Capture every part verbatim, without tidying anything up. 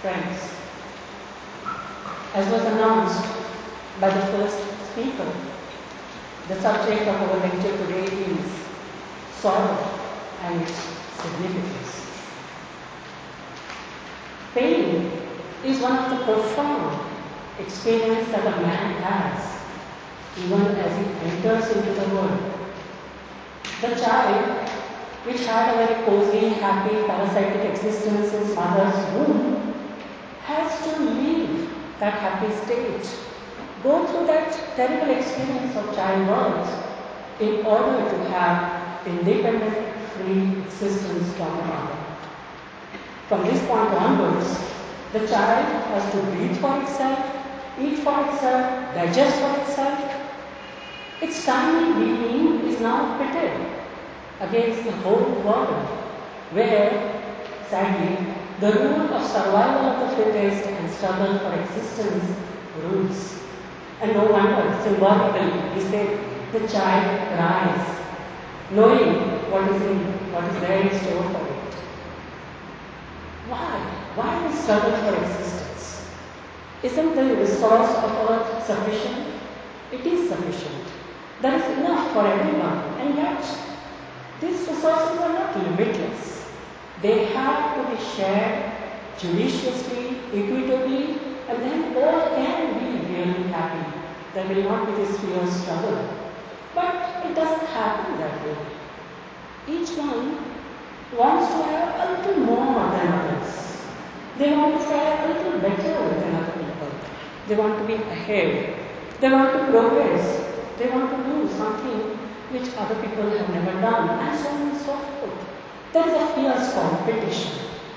Friends, as was announced by the first speaker, the subject of our lecture today is sorrow and its significance. Pain is one of the profound experiences that a man has, even as he enters into the world. The child, which had a very cozy, happy, parasitic existence in his mother's womb, has to leave that happy state, go through that terrible experience of childbirth in order to have independent, free existence from the mother. From this point onwards, the child has to breathe for itself, eat for itself, digest for itself. Its tiny being is now pitted against the whole world, where, sadly, the rule of survival of the fittest and struggle for existence rules. And no wonder, symbolically, we say the child cries, knowing what is in, what is there in store for it. Why? Why we struggle for existence? Isn't the resource of earth sufficient? It is sufficient. There is enough for everyone, and yet these resources are not limitless. They have to be shared judiciously, equitably, and then all can be really happy. There will not be this fierce struggle. But it doesn't happen that way. Each one wants to have a little more than others. They want to fare a little better than other people. They want to be ahead. They want to progress. They want to do something which other people have never done, and so on and so forth. There is a fierce competition.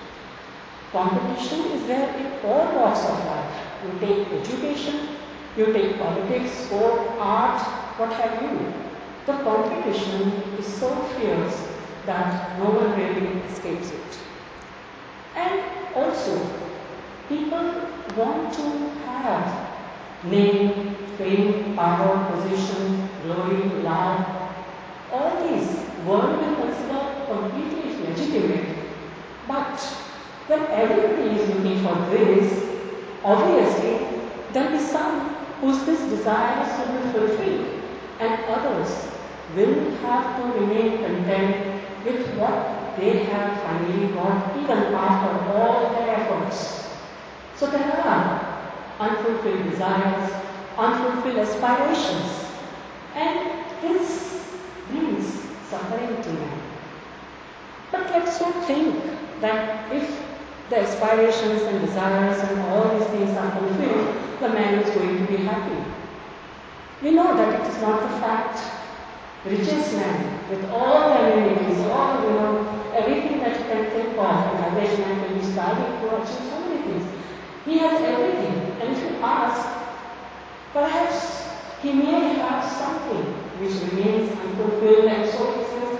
Competition is there in all walks of life. You take education, you take politics, sport, art, what have you. The competition is so fierce that no one really escapes it. And also, people want to have name, fame, power, position, glory, love. All these world will consider completely legitimate. But when everybody is looking for this, obviously there will be some whose this desires will be fulfilled, and others will have to remain content with what they have finally got, even after all their efforts. So there are unfulfilled desires, unfulfilled aspirations, and this brings suffering to man. But let's not think that if the aspirations and desires and all these things are fulfilled, the man is going to be happy. We know that it is not the fact. The richest man, with all the amenities, all, you know, everything that you can think of, and the rich man will be striving to achieve so many things. He has everything, and if you ask, perhaps he may have something which remains unfulfilled, and so he says,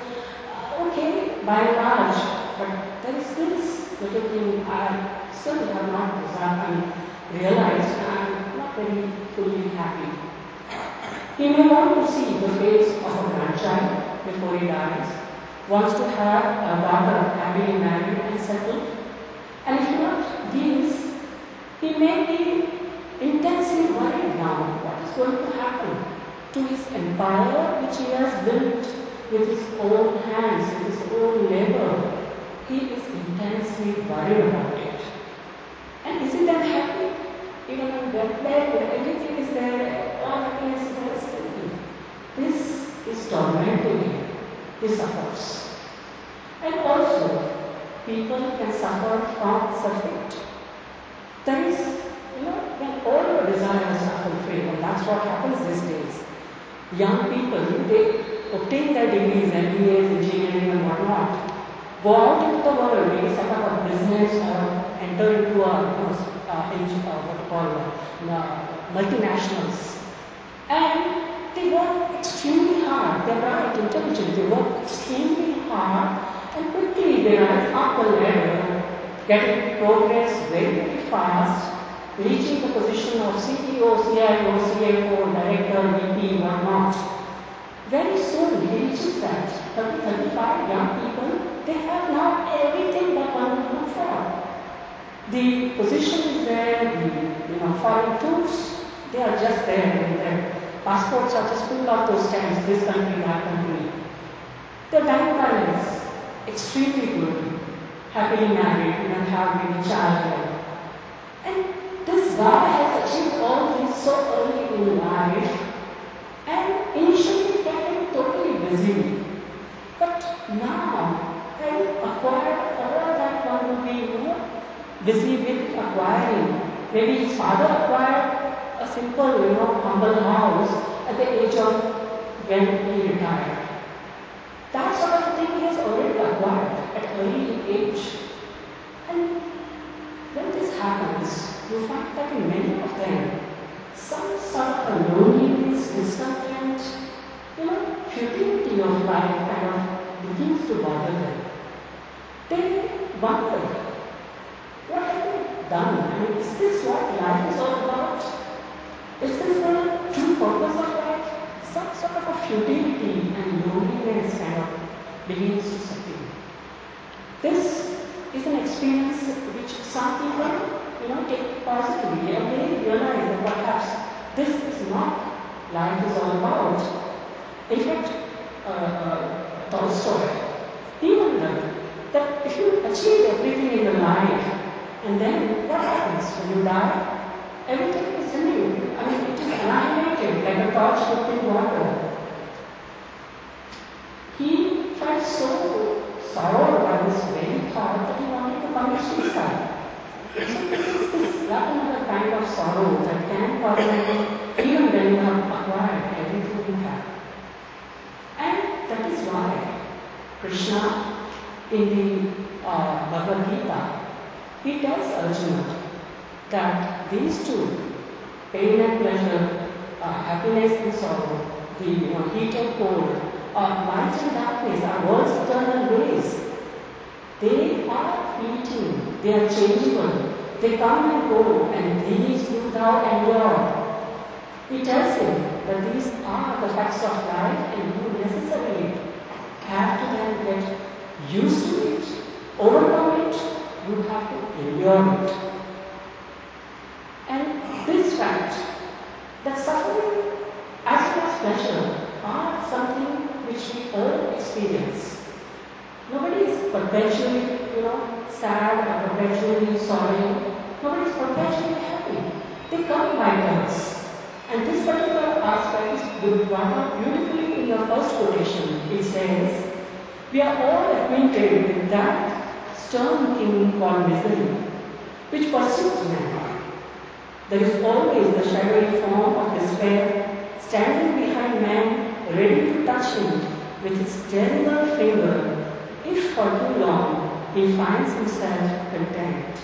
okay, by and large, but there is this little thing I still have not desired, realized, and I am not very fully happy. He may want to see the face of a grandchild before he dies, wants to have a daughter happily married and settled, and if not these, he may be intensely worried now what is going to happen to his empire which he has built with his own hands, with his own labor. He is intensely worried about it. And is he then happy? Even on that bed, everything is there, all happiness is there, still. This is tormenting him. He suffers. And also, people can suffer from self-hate. There is, you know, when all your desires are fulfilled, and that's what happens these days. Young people, they obtain their degrees, M B As, engineering and whatnot, go out into the world, maybe set up a business or enter into a, you know, uh, uh, what you call uh, multinationals. And they work extremely hard. They're bright, intelligent, they work extremely hard, and quickly they rise up the ladder, getting progress very, very fast, reaching the position of C E O, C I O, C F O, director, V P, whatnot. Very soon he reaches that. thirty, thirty-five young people, they have now everything that one would look for. The position is there, the you know, foreign troops, they are just there, and their passports are just full of those stamps, this country, that country. The bank balance, extremely good, happily married, and having a child. And this guy has achieved all this so early in life, and initially kept him totally busy. But now, having acquired all that one would be, you know, busy with acquiring. Maybe his father acquired a simple, you know, humble house at the age of when he retired. That sort of thing he has already acquired at early age. And when this happens, you find that in many of them, some sort of loneliness, discontent, you know, futility of life kind of begins to bother them. They wonder, what have they done? I mean, is this what life is all about? Is this the true purpose of life? Some sort of a futility and loneliness kind of begins to set in. This is an experience which some people, you know, take positively and they realize that perhaps this is not life is all about. In fact, uh, uh, Tolstoy, he wondered that if you achieve everything in your life, and then what happens when you die? Everything is renewed. I mean, it is annihilated like a torch dipped in water. He felt so sorrowed by this very thought that he wanted to commit suicide. So this is yet another kind of sorrow that can torment even when you have acquired everything you have. And that is why Krishna in the uh, Bhagavad Gita, he tells Arjuna that these two, pain and pleasure, uh, happiness and sorrow, the you know, heat and cold, uh, light and darkness are world's eternal ways. They are fleeting, they are changeable, they come and go, and these do thou endure. He tells him that these are the facts of life and you necessarily have to then get used to it, overcome it, you have to endure it. And this fact, that suffering as well as pleasure are something which we all experience. Nobody is perpetually, you know, sad or perpetually sorry. Nobody is perpetually happy. They come by turns. And this particular aspect is brought out beautifully in your first quotation. It says, we are all acquainted with that stern king called misery, which pursues man. There is always the shadowy form of despair standing behind man, ready to touch him with his terrible finger if for too long he finds himself content.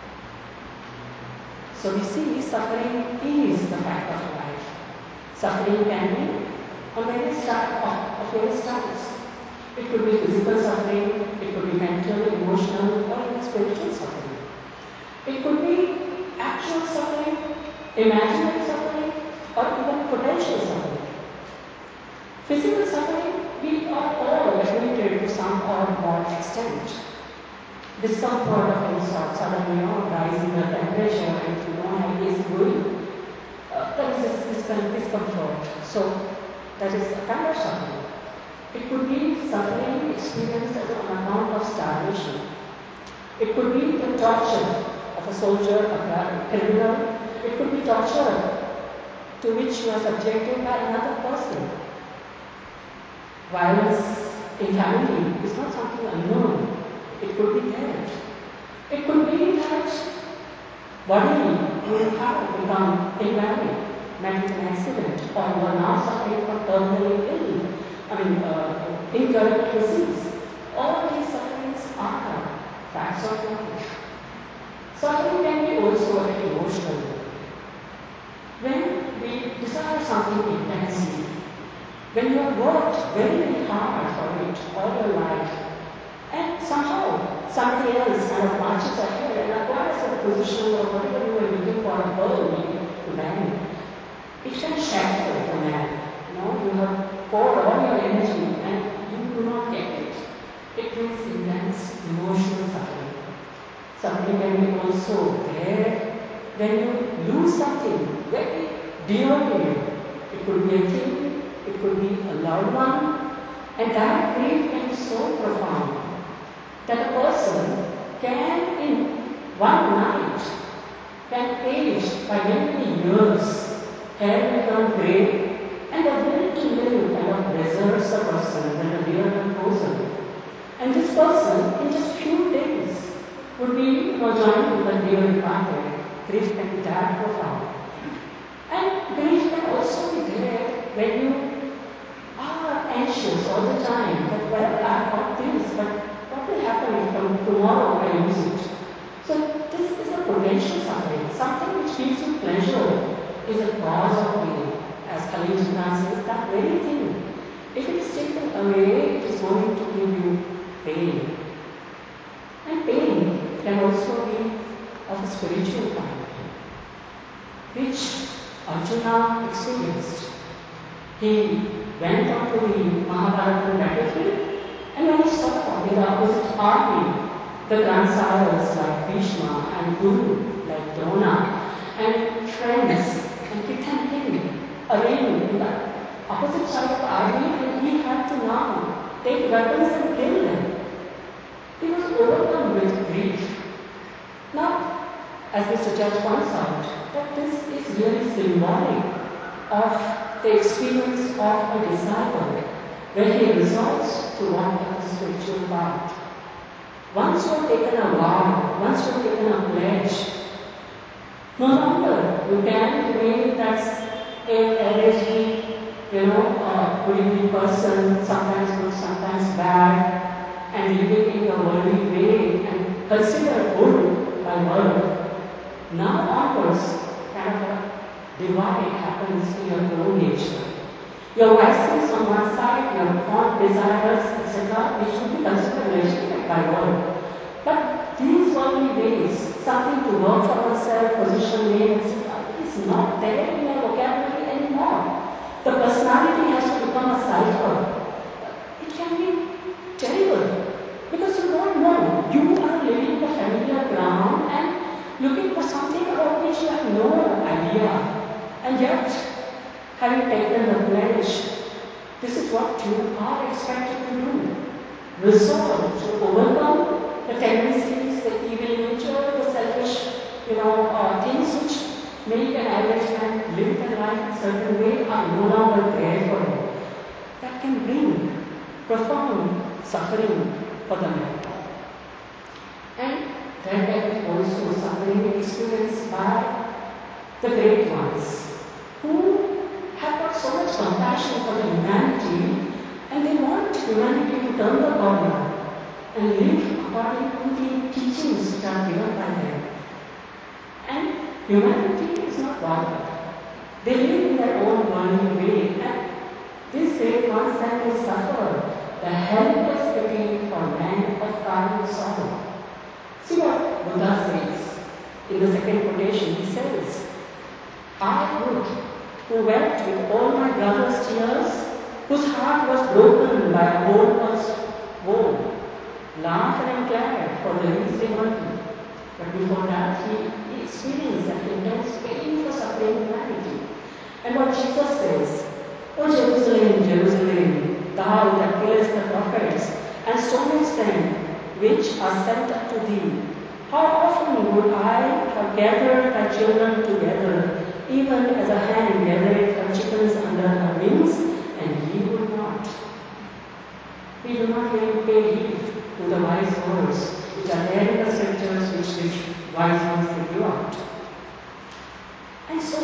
So we see suffering is the fact of life. Suffering can be on various types of various types. It could be physical suffering, it could be mental, emotional, or even spiritual suffering. It could be actual suffering, imaginary suffering, or even potential suffering. Physical suffering, we are all acquainted to some or more extent. Discomfort of any sort, suddenly, you know, rising the temperature and you know how it is going. Uh, there is this, this kind of discomfort. So, that is a kind of suffering. It could be suffering experienced as on account of starvation. It could be the torture of a soldier, a criminal. It could be torture to which you are subjected by another person. Violence in family is not something unknown. It could be that. It could be that bodily you have become invalid, met with an accident, or you are now suffering from terminally ill. I mean, uh, incurable disease. All these sufferings are facts of life. Suffering can be also an emotional. When we desire something intensely, when you have worked very, very hard for it all your life, and somehow somebody else kind of marches ahead and acquires a position or whatever you were looking for a goal to land, it can shatter the man. You know, you have poured all your energy and you do not get it. It brings intense emotional suffering. Suffering can be also there when you lose something very dear to you. It could be a thing, it could be a loved one, and that grief can be so profound that a person can, in one night, can age by many, many years, hair become grey, and a very little kind of deserts the person when the real one goes away. And this person, in just few days, would be you know, joined with the dear departed. Grief can be that profound. And grief can also be there when you are anxious all the time that, well, I've got this, but what will happen if tomorrow I lose it? So this is a potential suffering. Something which gives you pleasure is a cause of pain. As Khalil Gibran says, that very thing, if it is taken away, it is going to give you pain. And pain can also be of a spiritual kind, which Arjuna experienced. He went on to the Mahabharata battlefield, and when he saw in the opposite army the grandsires like Bhishma and Guru like Drona and friends and Kit and Kin arrayed in the opposite side of the army, and he had to now take weapons and kill them. He was overcome with grief. Now, as Mister Judge points out, that this is really symbolic of the experience of a disciple when he resolves to walk on the spiritual path. Once you have taken a vow, once you have taken a pledge, no longer you can remain that allegedly, you know, uh, good person, sometimes good, sometimes bad, and living in your worldly way and consider good by world. Now onwards, kind of a divide happens in your own nature. Your vices on one side, your fond desires, et cetera, which should be considered legitimate by world. But these worldly ways, something to work for oneself, position, name, et cetera, is not there in your vocabulary anymore. The personality has to become a cipher. It can be terrible because you don't know. You are living the familiar ground and looking for something about which you have no idea. And yet, having taken the pledge, this is what you are expected to do. Resolve to overcome the tendencies, the evil nature, the selfish, you know, uh, things which make an average man live their life in a certain way are no longer there for him. That can bring profound suffering for the man. And there can be also suffering experienced by the great ones who have got so much compassion for the humanity, and they want humanity to turn the corner and live according to the teachings which are given by them. And humanity is not bothered. They live in their own worldly way, and these great ones then they suffer the helpless pity for men of karmic sorrow. See what Buddha says in the second quotation. He says, I would, who wept with all my brother's tears, whose heart was broken by a whole woe, laugh and am glad for the least immortal. But before that, he, he experienced that intense pain for suffering humanity. And what Jesus says, O Jerusalem, Jerusalem, thou that killest the prophets and stonest them which are sent unto thee, how often would I have gathered thy children together, even as a hen gathereth her chickens under her wings, and ye would not. We do not really pay heed to the wise words which are there in the scriptures which which wise ones they give out. And so,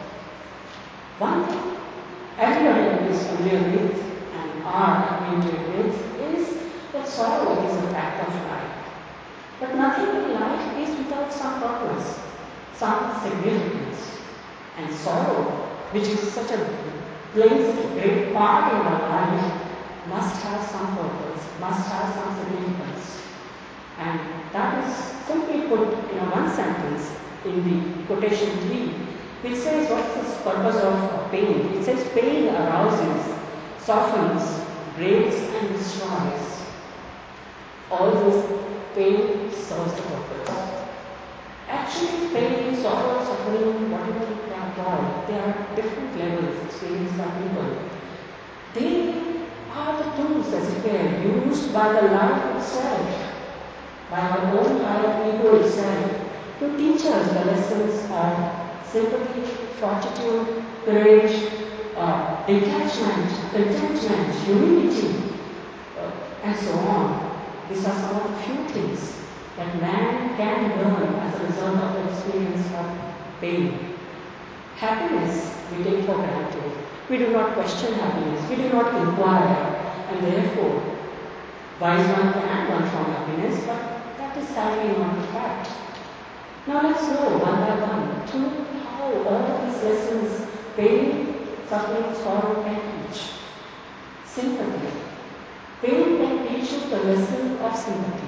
one thing everybody is familiar with and are acquainted with is that sorrow is a fact of life. But nothing in life is without some purpose, some significance. And sorrow, which is such a plays a great part in our life, must have some purpose, must have some significance. And that is simply put in a one sentence in the quotation three, which says what's the purpose of pain? It says pain arouses, softens, breaks and destroys. All this pain serves the purpose. Actually, pain, sorrow, suffering, whatever they are called, they are at different levels experienced by people. They are the tools, as it were, used by the life itself, by our own higher ego itself, to teach us the lessons of sympathy, fortitude, courage, uh, detachment, contentment, humility, uh, and so on. These are some of the few things that man can learn as a result of the experience of pain. Happiness we take for granted. We do not question happiness. We do not inquire. And therefore, wise one can learn from happiness, but that is sadly not the fact. Now let's go one by one to how all of these lessons, pain, suffering, sorrow, can teach. Sympathy. Pain can teach you the lesson of sympathy.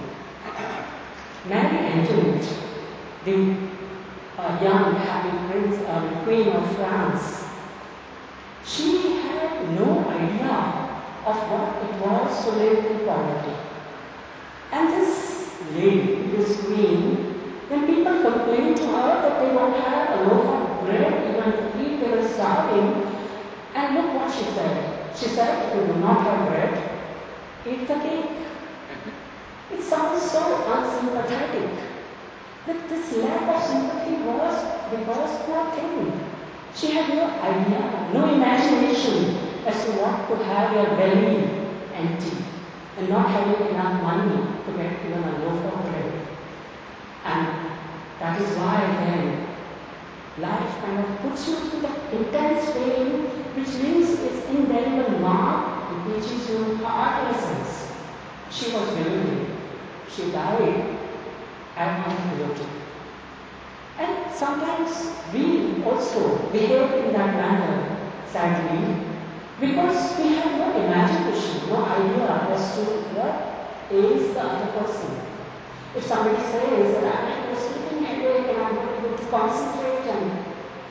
Marie Antoinette, the uh, young, happy prince, uh, queen of France, she had no idea of what it was to live in poverty. And this lady, this queen, when people complained to her that they don't have a loaf of bread even to eat, they were starving, and look what she said. She said, if you do not have bread, eat the cake. It sounds so unsympathetic. But this lack of sympathy was because poor thing. She had no idea, no imagination as to what to have your belly empty and not having enough money to get even a loaf of bread. And that is why then life kind of puts you through that intense pain which leaves its indelible mark and teaches you hard lessons. She was very She died at puberty. And sometimes we also behave in that manner, sadly, because we have no imagination, no idea as to what is the other person. If somebody says that I'm having a sleeping headache and I'm not able to concentrate, and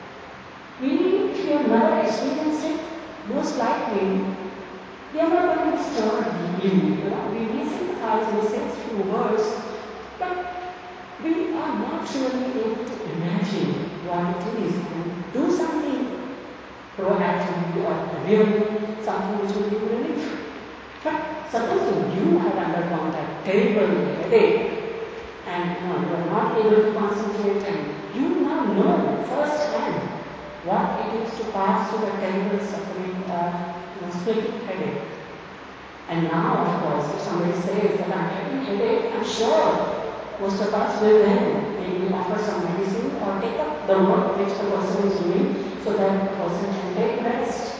we, if we have never experienced it, most likely we are not going to disturb deeply. You know, we may sympathize and say a few words, but we are not really able to imagine what it is and do something proactively or really something which will give relief. But supposing you have undergone that terrible headache and you, know, you are not able to concentrate and you now know firsthand what it is to pass through the terrible suffering of you know, splitting headache. And now, of course, if somebody says that I'm having a headache, I'm sure most of us will then maybe offer some medicine or take up the work which the person is doing so that the person can take rest.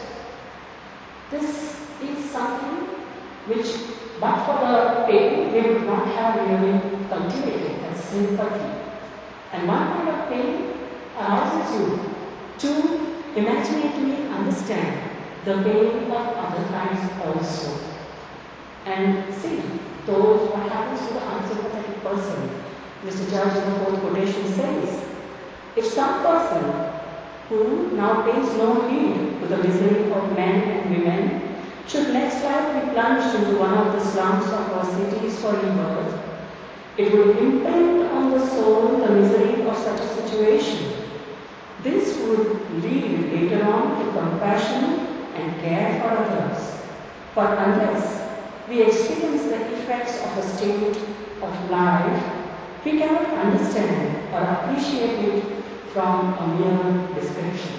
This is something which, but for the pain, we would not have really cultivated as sympathy. And one kind of pain allows you to imaginatively understand the pain of other kinds also. And see those what happens to the unsympathetic person. Mister Judge in the fourth quotation says, if some person who now pays no heed to the misery of men and women should next life be plunged into one of the slums of our cities for rebirth, it would imprint on the soul the misery of such a situation. This would lead later on to compassion and care for others. For unless we experience the effects of a state of life, we cannot understand or appreciate it from a mere description.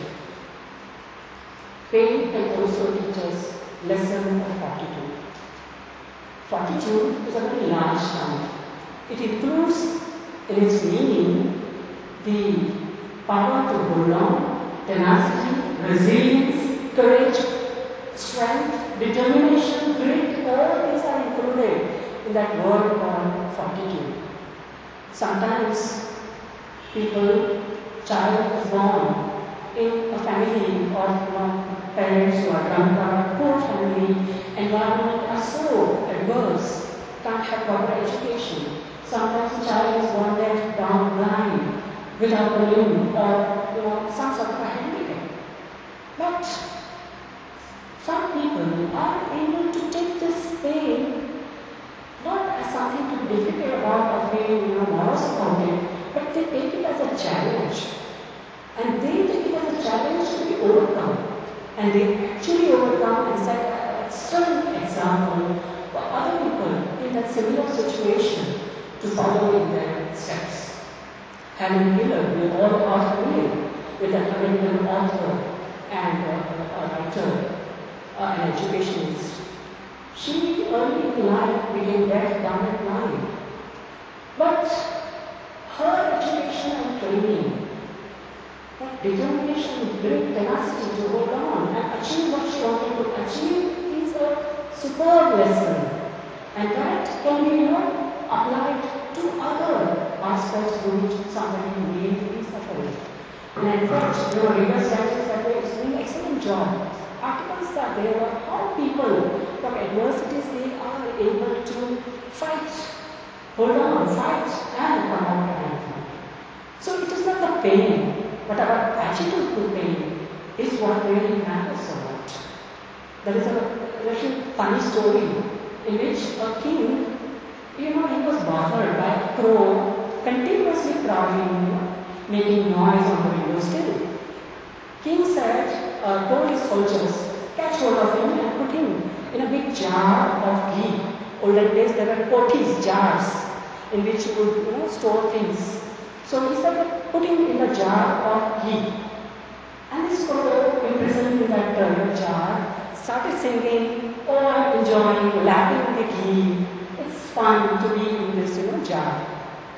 Pain can also teach us lesson of fortitude. Fortitude is a very large term. It includes in its meaning the power to hold on, tenacity, resilience, courage, strength, determination, grit, all these are included in that word called fortitude. Sometimes people, child is born in a family of you know, parents who are drunkard, poor family, environment are so adverse, can't have proper education. Sometimes the child is born deaf, down, blind, without a limb, or you know, some sort of a handicap. But some people are able to take this pain not as something to be difficult about doubts about it, but they take it as a challenge. And they take it as a challenge to be overcome. And they actually overcome and set an excellent example for other people in that similar situation to follow in their steps. Helen Keller, we all are familiar with an American author and uh, a writer, uh, an educationist. She early in life became deaf, dumb and blind. But her education and training, that determination, great tenacity to hold on and achieve what she wanted to achieve is a superb lesson. And that can be, you know, applied to other aspects to which somebody may be suffering. And in fact, you know, River Sanchez is doing an excellent job. Articles are there on how people from adversities they are able to fight, hold on, fight, and come out triumphant. So it is not the pain, but our attitude to pain is what really matters a lot. There is a little funny story in which a king, you know, he was bothered by a crow continuously crowing, you know, making noise on the windowsill. King said, uh, told his soldiers, catch hold of him and put him in a big jar of ghee. Olden days there were poties, jars, in which you would, you know, store things. So he said, put him in a jar of ghee. And this crow, imprisoned in that uh, jar, started singing, oh, I'm enjoying, lapping the ghee. It's fun to be in this, you know, jar.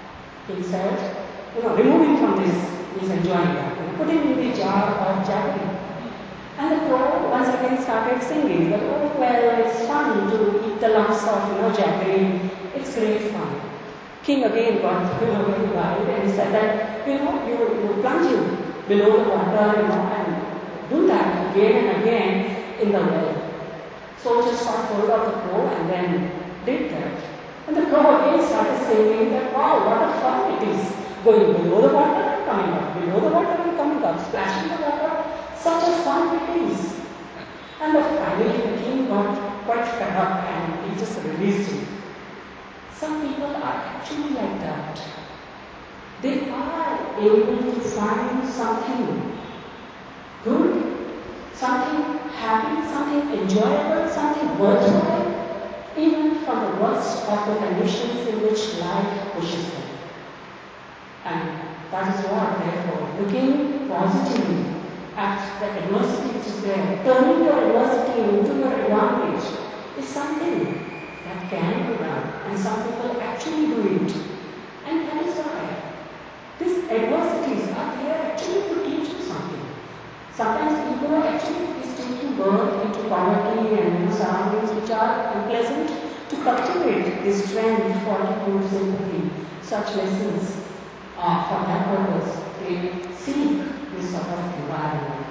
He said, you know, remove him from this. He's enjoying that. And put him in the jar of jaggery. And the crow once again started singing that, oh, well, it's fun to eat the lumps of, you know, jaggery. It's great fun. King again got, you know, very wild and he said that, you know, you, you plunge him below the water, you know, and do that again and again in the well. Soldiers got hold of the crow and then did that. And the crow again started saying that, wow, what a fun it is. Going below the water and coming up, below the water and coming up, splashing the water. Such a fun it is. And finally the king got quite fed up and he just released him. Some people are actually like that. They are able to find something good, something happy, something enjoyable, something worthwhile, even from the worst of the conditions in which life pushes them. And that is what, therefore, looking positively at the adversity which is there, turning your adversity into your advantage is something that can be done. And some people actually do it. And that is why these adversities are there actually to teach you something. Sometimes people are actually taking birth into poverty and, you know, surroundings which are unpleasant to cultivate this trend for good sympathy. Such lessons are for that purpose. They seek this sort of environment.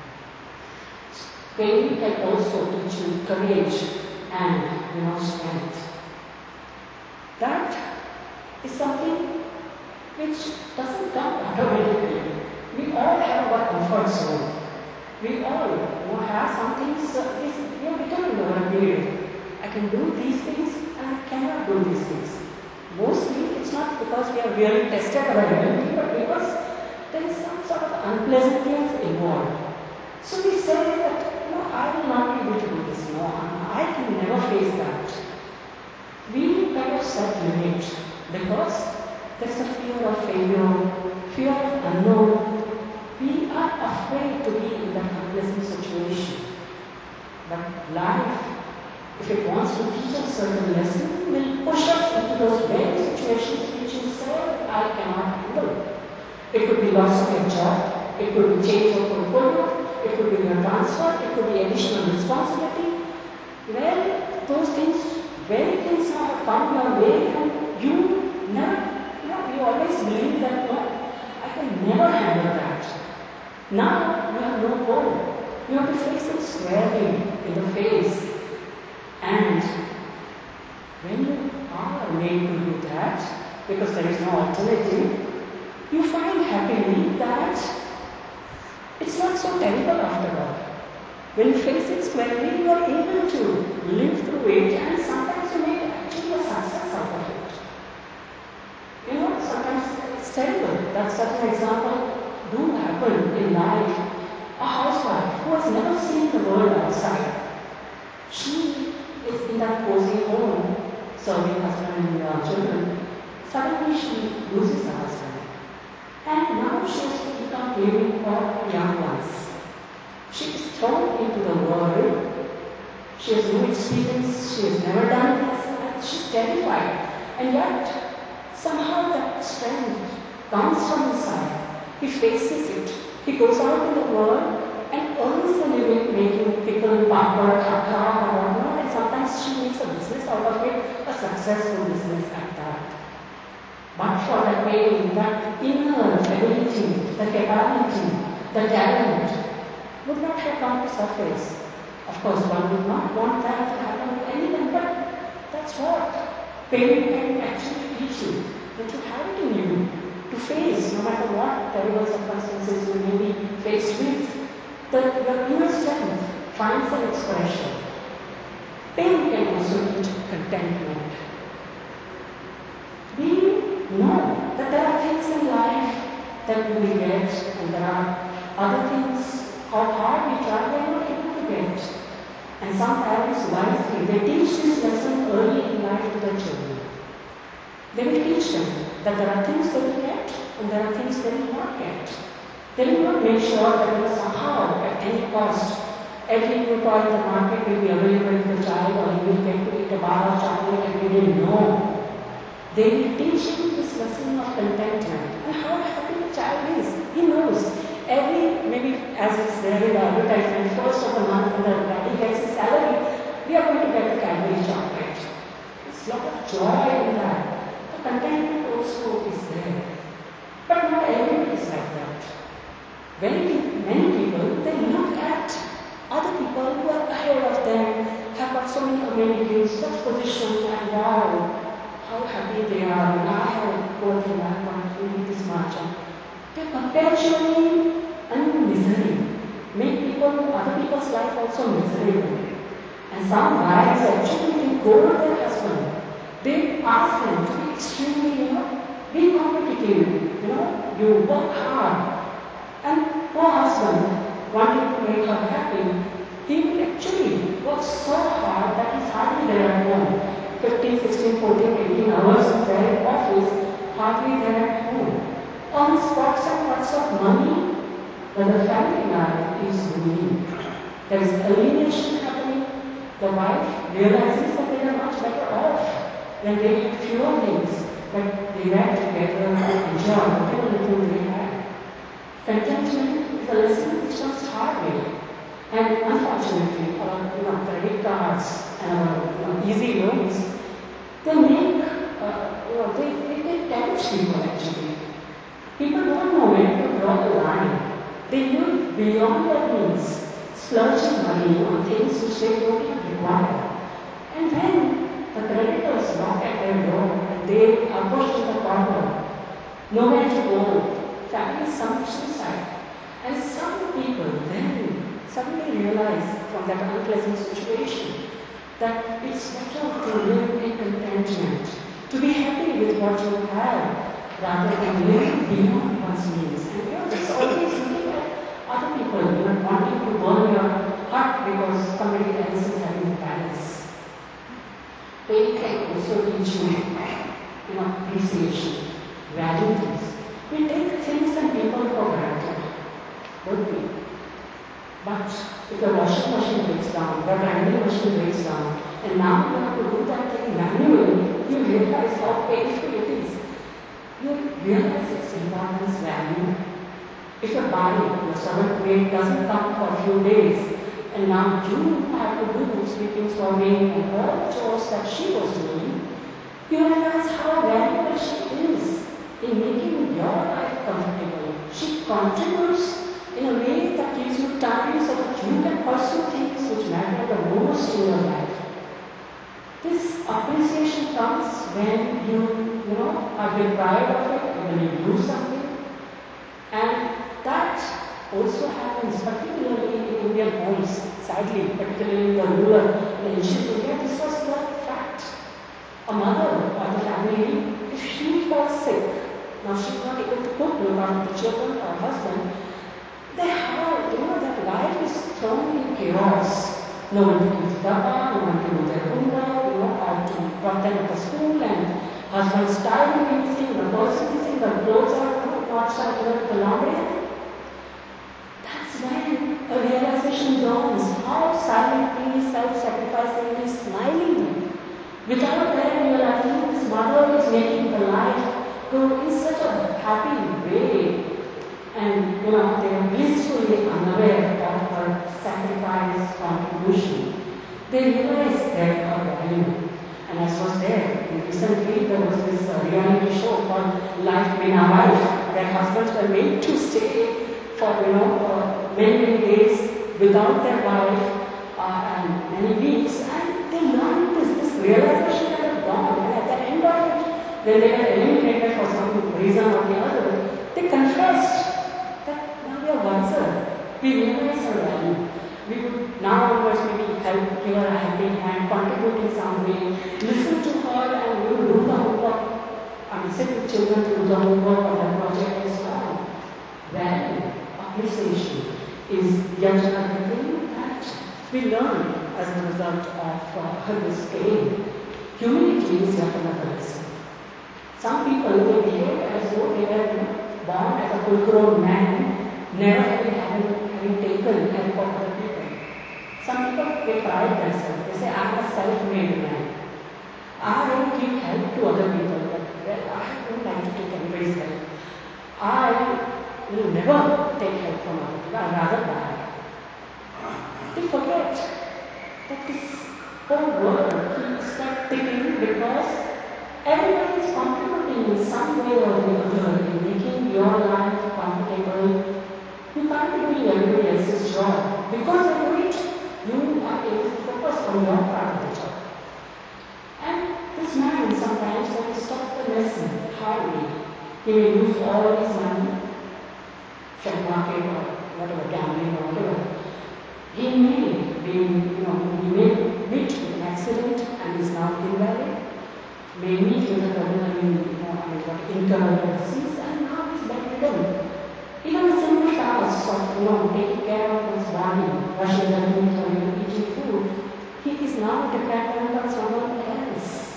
Pain can also teach you courage and, you know, strength. That is something which doesn't come automatically. We all have our comfort zone. We all, you know, have some things, uh, this, we are determined over a period. I can do these things and I cannot do these things. Mostly it's not because we have really tested our ability, but because there is some sort of unpleasantness involved. So we say that, you know, I will not be able to do this. No, I can never face that. We kind of set limits because there is a fear of failure, fear of unknown. We are afraid to be in that unpleasant situation. But life, if it wants to teach us certain lessons, will push us into those very situations which you say, I cannot handle. It could be loss of your job, it could be change of portfolio, it could be your transfer, it could be additional responsibility. Well, those things, very things have come your way and you never, you know, you always believe that, no, I can never handle that. Now you have no hope. You have to face it squarely in the face. And when you are made to do that, because there is no alternative, you find happily that it's not so terrible after all. When you face it squarely, you are able to live through it and sometimes you make actually a success out of it. You know, sometimes It's terrible that such an example do happen in life. A housewife who has never seen the world outside. She is in that cozy home, serving husband and uh, children. Suddenly she loses her husband. And now she has to become caring for young ones. She is thrown into the world. She has no experience, she has never done this, and she's terrified. And yet, somehow that strength comes from inside. He faces it. He goes out in the world and earns a living making pickle, papad, atta, or whatnot, and sometimes she makes a business out of it, a successful business at that. But for that pain, that inner ability, the capability, the talent would not have come to surface. Of course, one would not want that to happen to anyone, but that's what pain can actually teach you. That you have it in you to face, no matter what terrible circumstances you may be faced with. That your inner strength finds an expression. Pain can also teach contentment. We know that there are things in life that we will get, and there are other things, how hard we try, we are not able to get. And some parents wisely, they teach this lesson early in life to their children. They will teach them that there are things they will get and there are things they will not get. They will not make sure that you know, somehow, at any cost, every new toy in the market will be available to the child or he will get to eat a bar of chocolate every day. No. They will teach him this lesson of contentment and how happy the child is. He knows. Every, maybe as it's there in the advertisement, first of the month when the daddy gets his salary, we are going to get a Cadbury chocolate. There's a lot of joy in that. The contentment also is there. But not everybody is like that. Very many people, they look at other people who are ahead of them, have got so many amenities, such positions, and wow, how happy they are. And I have poor thing, I want to do this much. They're perpetually in misery. Make people, other people's life also miserable. And some wives actually they go to their husband. They ask them to be extremely, you know, be competitive. You know, you work hard. And poor husband, wanting to make her happy, he will actually work so hard that he's hardly there at home. fifteen, sixteen, fourteen, eighteen hours there in office, hardly there at home. Earns lots and lots of money, but the family life is ruined. There is alienation happening. The wife realizes that they are much better off when they have fewer things, but they were together and enjoy whatever little they had. Contentment is a lesson which comes hard way. And unfortunately, our you know, credit cards and our you know, easy loans, they make, uh, you know, they, they, they tempt people actually. People don't know where to draw the line. They live beyond their means, splurging money on things which they don't even require. And then the creditors knock at their door and they are pushed to the corner. Nowhere to go. Family some suicide. And some people then suddenly realize from that unpleasant situation that it's better to live in contentment, to be happy with what you have, rather than living beyond one's means. And you know, it's always looking at other people, you know, wanting to burn your heart because somebody else is having the balance. Pain can also teach you, you know, appreciation, value things. We take things and people for granted, don't we? But if the washing machine breaks down, the grinding machine breaks down, and now you have to do that thing manually, you realize how painful it is. You realize its importance, value. If your body, your servant maid doesn't come for a few days, and now you have to do sweeping, swabbing, and all the chores that she was doing, you realize how valuable she is in making your life comfortable. She contributes in a way that gives you time so that you can pursue things which matter the most in your life. This appreciation comes when you, you know, are deprived of it, when you lose something. And that also happens particularly in Indian homes, sadly, particularly in the rural, in ancient India, this was the fact. A mother or the family, if she falls sick, Now she's not able to cook, look after the children or husband. Their heart, you know, that life is thrown in chaos. No one to give supper, no one to do their homework, you know, how to drop them at the school, and husband's tired of missing, the person missing, the clothes are not starting up the laundry. That's when a realization dawns how silently, self-sacrificingly, smiling. Without them realizing this mother is making the life go in such a happy way. And you know, they are blissfully unaware of her sacrifice, contribution. They realize their her value. And as was there, recently there was this uh, reality show called Life Bina Wife. Their husbands were made to stay for you know uh, many many days without their wife uh, and many weeks, and they learned this this realization kind of dawned. And at the end of it, when they were eliminated for some reason or the other, they confessed that now we are wiser. We realize our value. We would now onwards maybe help, give her a helping hand, contribute in some way, listen to her, and we will do the homework. I mean, sit with children to do the homework or the project and so on. Value, appreciation is yet another thing that we learn as a result of uh, this game. Humility is yet another lesson. Some people will behave as though they were you know, born as a full-grown man, never having, having, having taken help of other people. Some people, they pride themselves. They say, I am a self-made man. I don't give help to other people, but well, I don't like to take anybody's help. I will never take help from other people. I rather die. They forget that this whole world keeps that ticking because everybody is contributing in some way or the other in making your life comfortable. You can't be doing everybody else's job. Because of it, you are able to focus on your part of the job. And this man sometimes, when he stops the lesson hardly, he may lose all his money, share market or whatever, gambling or whatever. He may be, you know, he may meet with an accident and is now invalid. May meet with a terminal, you know, I mean, what incurable disease, and now he's bedridden. Even the simple tasks of, you know, taking care of his body, brushing the teeth or even eating food, he is now dependent on someone else.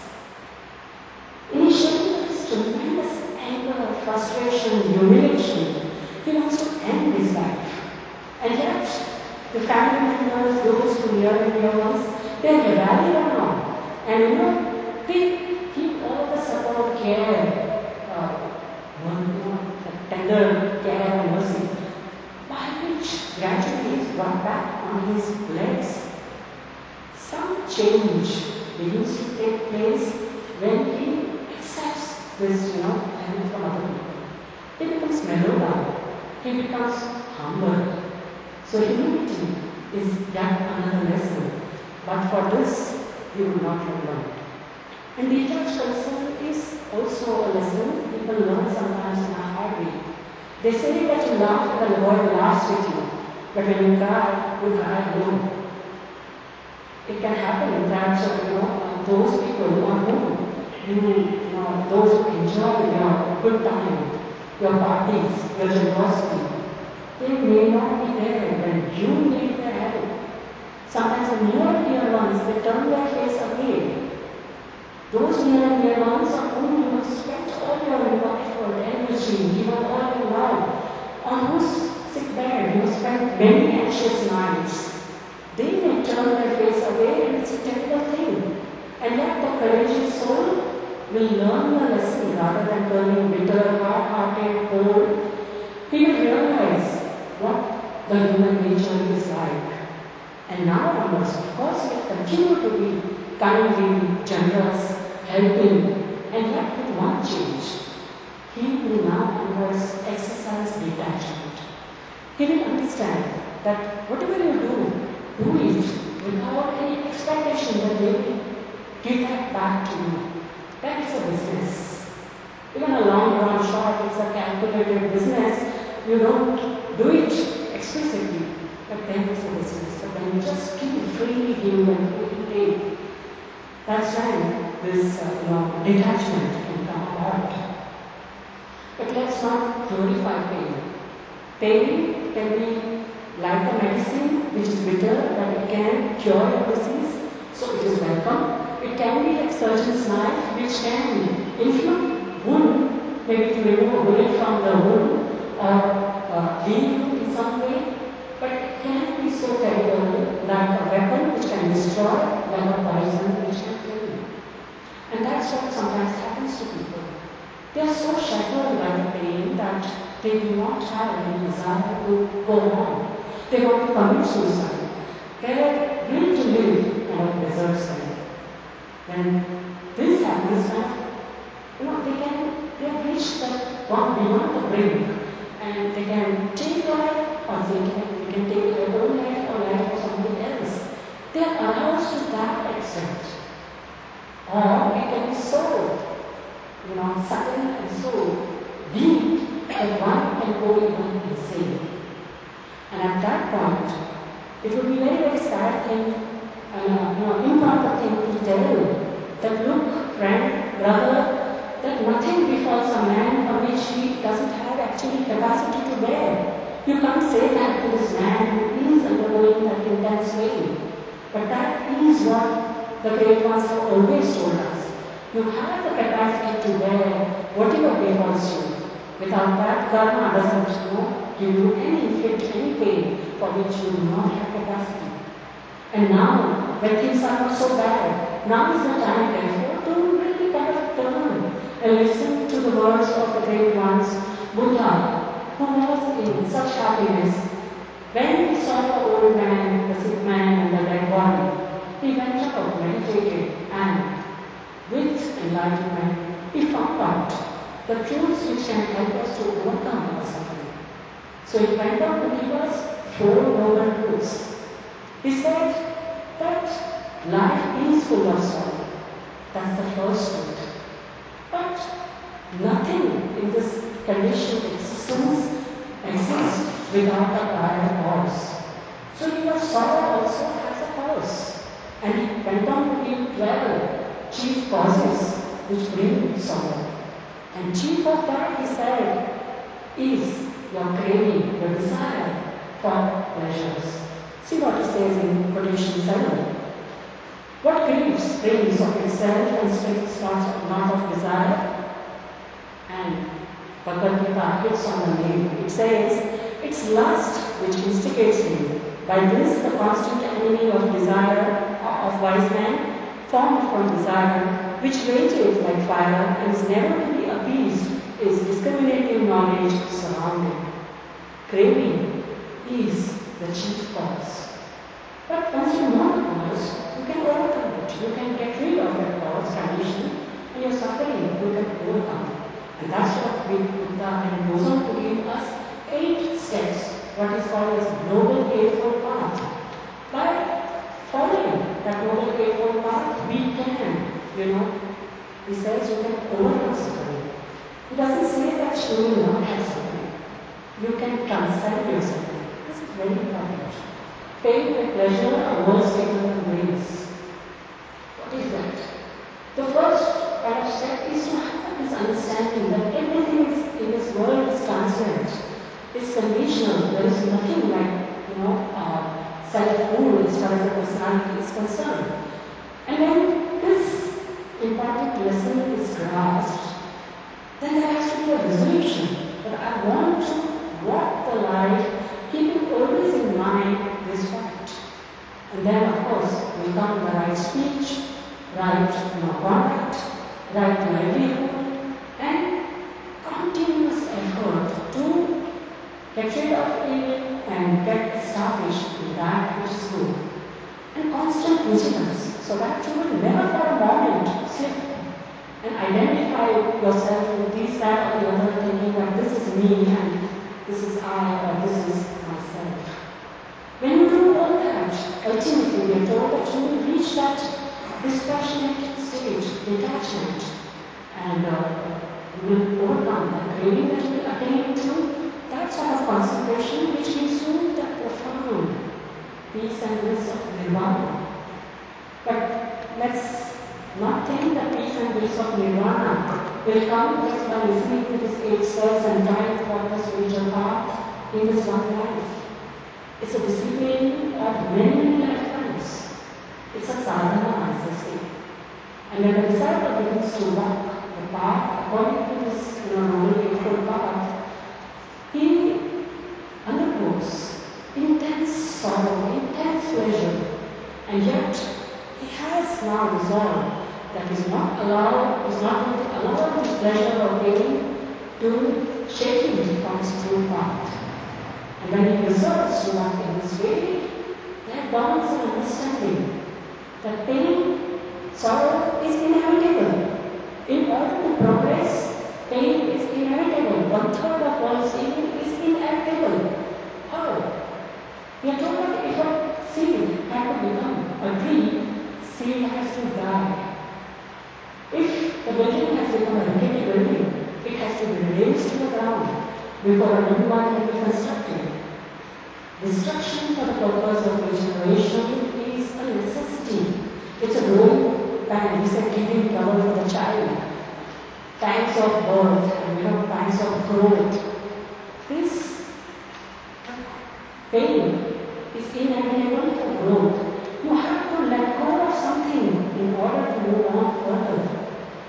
Initially, there is tremendous anger, frustration, humiliation. He wants to end his life. And yet, the family members, those who near and dear ones, they rally around. And you know, they keep all the support, care, uh, one, you know, the tender care and mercy, by which gradually is brought back on his legs. Some change begins to take place when he accepts this, you know, help from other people. He becomes mellowed down. He becomes humble. So humility is yet another lesson. But for this, you will not have learned. And detached concern is also a lesson people learn sometimes in a hard way. They say that you laugh when the world laughs with you, but when you cry, you cry alone. It can happen in terms of, you know, those people on whom you, you know, those who enjoy your good time, your parties, your generosity. They may not be there when you need their help. Sometimes the near and dear ones, they turn their face away. Those near and dear ones on whom you have spent all your effort, energy, given all your love, on whose sick bed you have spent many anxious nights. They may turn their face away, and it's a terrible thing. And yet the courageous soul will learn the lesson rather than turning bitter, hard-hearted, cold. He will realize what the human nature is like. And now onwards, of course, we continue to be kindly, generous, helping, and yet with one change. He will now onwards exercise detachment. He will understand that whatever you do, do it without any expectation that they will give that back to you. That is a business. Even a long run short, it's a calculated business. You don't do it explicitly, but then it's a business. But when you just give freely give and freely take, that's when this uh, you know, detachment can come about. let's not glorify pain. Pain can be like a medicine which is bitter, but it can cure your disease, so it is welcome. It can be like surgeon's knife which can inflict wound, maybe to remove a bullet from the wound or uh, heal you in some way, but it can be so terrible like a weapon which can destroy, like a poison which can kill you. And that's what sometimes happens to people. They are so shattered by the pain that they do not have any desire to go on. They want to commit suicide. Their will to live kind of deserts them. When this happens, you know, they can they have reached that one beyond the brink, and they can take life, or they can, they can take their own life or life of somebody else. They are aroused to that extent. Or it can be so, you know, sudden and so deep that one can go even insane. And at that point, it would be very, very sad thing, uh, you know, improper thing to tell that, look, friend, brother, that nothing befalls a man on which he doesn't have actually capacity to bear. You can't say that to this man who is undergoing that intense pain. But that is what the great ones have always told us. You have the capacity to bear whatever befalls you. Without that, karma doesn't, you know, give you any inflict any pain for which you do not have capacity. And now, when things are not so bad, now is the time, therefore, to really kind of turn and listen to the words of the great ones, Buddha, who was in such happiness. When he saw the old man, the sick man, and the dead body, he went out, meditated, and with enlightenment, he found out the truths which can help us to overcome our suffering. So he went on to give us four noble truths. He said that life is full of sorrow. That's the first truth. But nothing in this conditioned existence exists without a prior cause. So your sorrow also has a cause. And he went on to give twelve chief causes which bring sorrow. And chief of that, he said, is your craving, your desire for pleasures. See what he says in quotation seven. What grieves craves of itself and speaks not, not of desire? And Bhagavad Gita hits on the name. It says, it's lust which instigates him. By this, the constant enemy of desire, of wise man, formed from desire, which rages like fire and is never to be appeased, is discriminative knowledge surrounding. Craving is the chief cause. But once you know the cause, you can overcome it. You can get rid of that cause, condition, and your suffering you can overcome. And that's what we Buddha and goes on to give us eight steps, what is called as Noble Eightfold Path. By following that Noble Eightfold Path, we can, you know, he says you can overcome suffering. He doesn't say that you will not have suffering. You can transcend your suffering. This is very important. Pain and pleasure are words taken from grace. What is that? The first kind of step is to have this understanding that everything is, in this world is transient. It's conditional. There is nothing like, you know, uh, self-rule as far as the personality is concerned. And when this important lesson is grasped, then there has to be a resolution that I want to walk the life keeping always in mind this fact. And then, of course, will come the right speech, right you know, conduct, right livelihood, and continuous effort to get rid of evil and get established in that which is good. And constant vigilance, so that you will never for a moment slip and identify yourself with this, that, or the other, thinking that this is me and this is I or this is myself. When you do all that, ultimately we are told that you will reach that dispassionate stage, detachment, and uh, you will overcome the craving that you will attain to, that sort of concentration which gives you that profound peace and bliss of nirvana. But let's not think the peace and bliss of Nirvana will come just by listening to this eight steps and trying to walk the spiritual path in this one life. It's a discipline of many, many lifetimes. It's a sadhana, as I say. And when the disciple begins to walk the path according to this you know, noble eightfold path, he undergoes intense sorrow, intense pleasure, and yet he has now resolved that he is not allowed, is not going to allow this pleasure or pain to shake him from his true path. And when he resolves to walk in this way, there dawns an understanding that pain, sorrow is inevitable. In order to progress, pain is inevitable. One third of one's evil is inevitable. How? We are told that if a seed had to become a tree, seed has to die. If the building has become a rickety building, it has to be raised to the ground before a new one can be constructed. Destruction for the purpose of regeneration is a necessity. It's a growing time. We said giving cover for the child. Times of birth and you know, times of growth. This pain is inevitable for growth. You have to let go of something in order to move on further.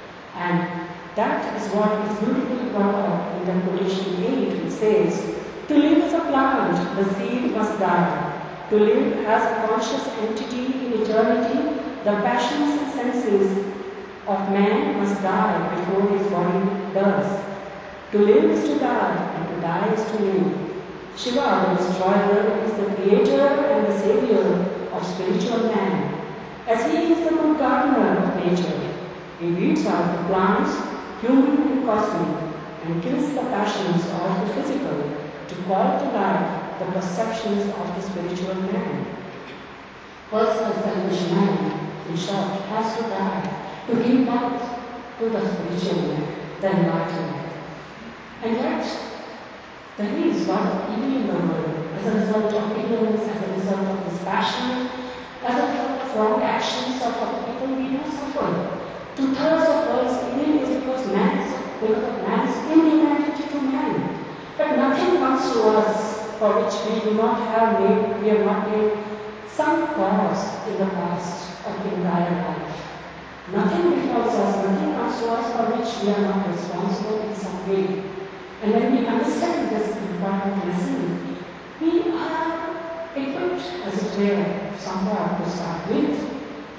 And that is what is beautifully brought out in the quotation eight, which says, to live as a plant, the seed must die. To live as a conscious entity in eternity, the passions and senses of man must die before his body does. To live is to die, and to die is to live. Shiva, the destroyer, is the creator and the savior of spiritual man. As he is the good gardener of nature, he weeds out the plants, human and cosmic, and kills the passions of the physical to call to life the perceptions of the spiritual man. Personal selfish man, in short, has to die to give birth to the spiritual man, the enlightened man. And yet, there is one evil in the world as a result of ignorance, as a result of this passion, as a result of wrong actions of other people, we do suffer. Two-thirds of world's evil is because man's, because of man's inhumanity to man. But nothing comes to us for which we do not have made, we have not made some cause in the past of the entire life. Nothing befalls us, nothing comes to us for which we are not responsible in some way. And when we understand this important lesson, we are equipped as a prayer somewhat to start with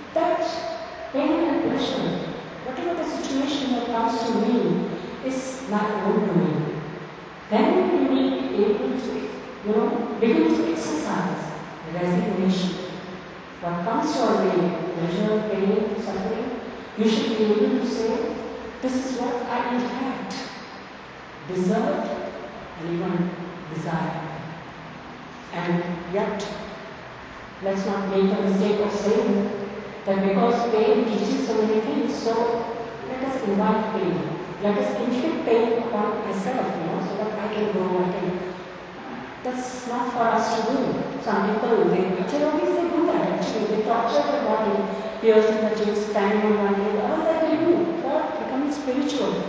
that pain and pleasure, whatever the situation that comes to me, is my own doing. Then we will be able to, you know, begin to exercise resignation. What comes your way, pleasure, pain, suffering, you should be able to say, this is what I in fact deserve and even desire. And yet, let's not make a mistake of saying that because pain teaches so many things, so let us invite pain. Let us inflict pain upon myself, you know, so that I can grow, I can. That's not for us to do. Some people, they, actually, they do that actually. They torture their body, piercing the cheeks, standing on one leg, all that they do for becoming spiritual.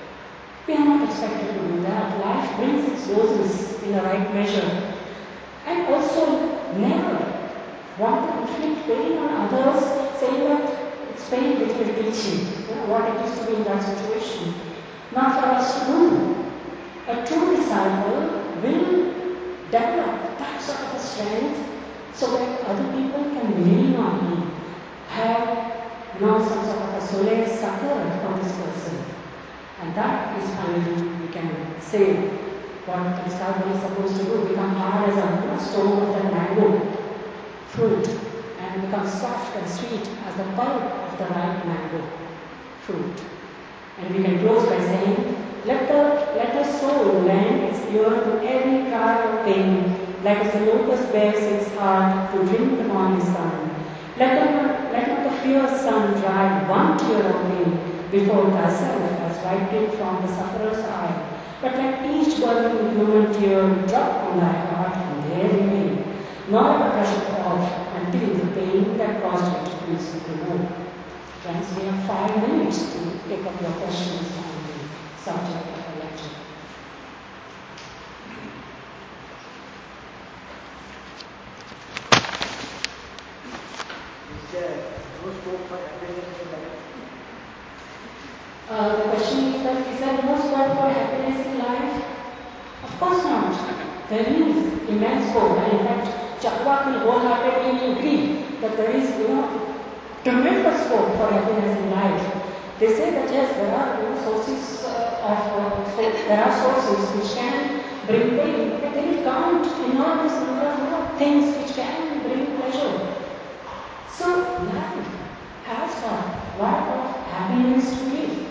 We are not expected to do that. Life brings its doses in the right measure. And also, never want to inflict pain on others, saying that it's pain which will teach you, you know, what it is to be in that situation. Not for us to do. A true disciple will develop that sort of a strength so that other people can lean on him, have you know, some sort of a solace, succor from this person. And that is finally, we can say, what the disciple is supposed to do, become hard as a you know, stone of the mango fruit, and become soft and sweet as the pulp of the ripe mango fruit. And we can close by saying, let the, let the soul lend its ear to every cry of pain, like as the locust bears its heart to drink the morning sun. Let, the, let not the fierce sun dry one tear of pain before thyself has wiped it from the sufferer's eye. But let each burning human tear drop on thy heart and there remain, nor ever brush it off until the pain that caused it is removed. Friends, we have five minutes to take up your questions on the subject of the lecture. Is there no scope for happiness in life? Uh, the question is that is there no scope for happiness in life? Of course not. There is immense scope, and in fact, Chakwa will wholeheartedly agree that there is, you know, tremendous scope for happiness in life. They say that yes, there are you know, sources uh, of uh, so there are sources which can bring pain, but they count enormous number of you know, things which can bring pleasure. So life has got a lot of happiness to give.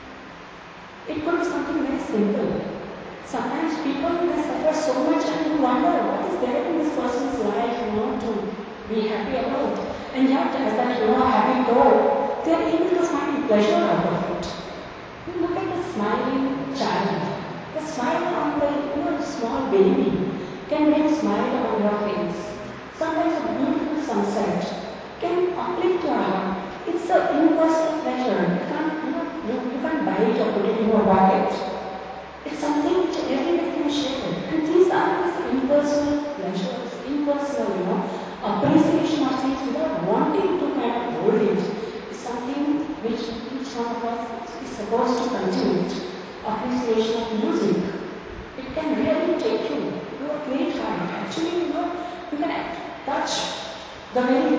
It could be something very simple. Sometimes people may suffer so much and you wonder what is there in this person's life, you know, to be happy about. And yet, as that you know, happy core, they are able to find pleasure out of it. You look at the smiling child. The smile on the you know, small baby can make a smile on your face. Sometimes a beautiful sunset can uplift your heart. It's an impersonal pleasure. You can't, you know, you, you can't buy it or put it in your pocket. It's something which everybody can share. And these are these impersonal pleasures, impersonal, you know, appreciation of things without wanting to kind of hold it is something which each one of us is supposed to cultivate. Appreciation of music. It can really take you to a great height. Actually, you know, you can touch the very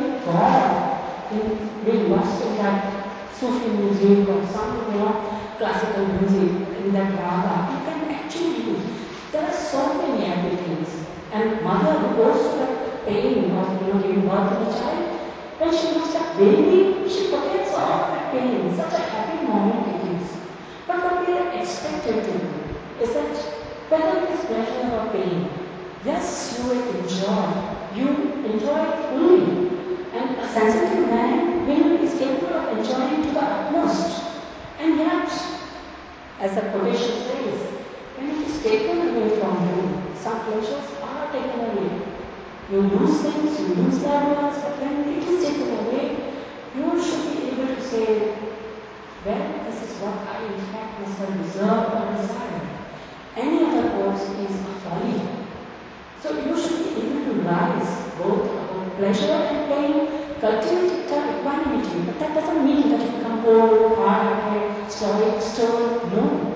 God in being lost in that Sufi music or some, you know, classical music in that raga. You can actually use. There are so many happy things. And mother who goes through the pain of you know, giving birth to the child, when she looks at baby, she forgets all that pain. Such a happy moment it is. But what we are expected to do is that whether it is pleasure or pain, yes, you will enjoy. You enjoy it fully. And a sensitive man will is capable of enjoying to the utmost. And yet, as the quotation says, when it is taken away from you, some pleasures are taken away. You lose things, you lose loved ones, but when it is taken away, you should be able to say, well, this is what I in fact must have deserved or desired. Any other course is a folly. So you should be able to rise both about pleasure and pain, cultivate equanimity, but that doesn't mean that you become cold, hard-headed, stoic, stern. No.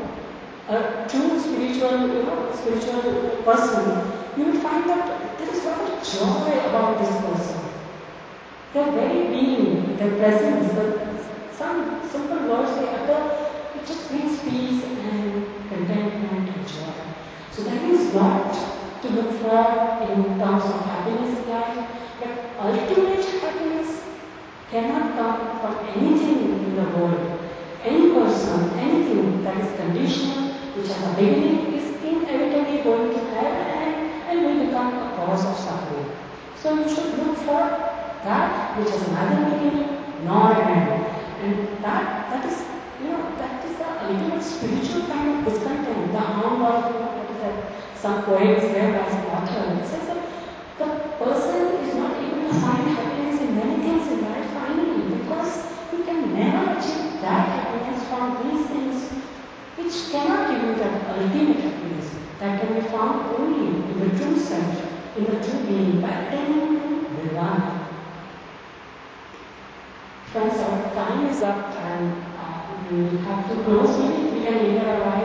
A true spiritual, you know, spiritual person, you will find that there is a lot of joy about this person. Their very being, their presence, the, some simple words they utter, it just brings peace and contentment and joy. So that is not to look for in terms of happiness in life, but ultimate happiness cannot come from anything in the world. Any person, anything that is conditional, which has a beginning, is inevitably going to have an end and will become a cause of suffering. So you should look for that which has neither beginning nor an end. And that, that is, you know, that is the ultimate spiritual kind of discontent, the harm of, you know, what is that, some poems there by some author. It says that the person is not able to find happiness in many things in life finally, because you can never achieve that happiness from these things which cannot give you that ultimate happiness that can be found only in the true self, in the true being, by attaining to Nirvana. Friends, our time is up and uh, we have to close. Maybe we can later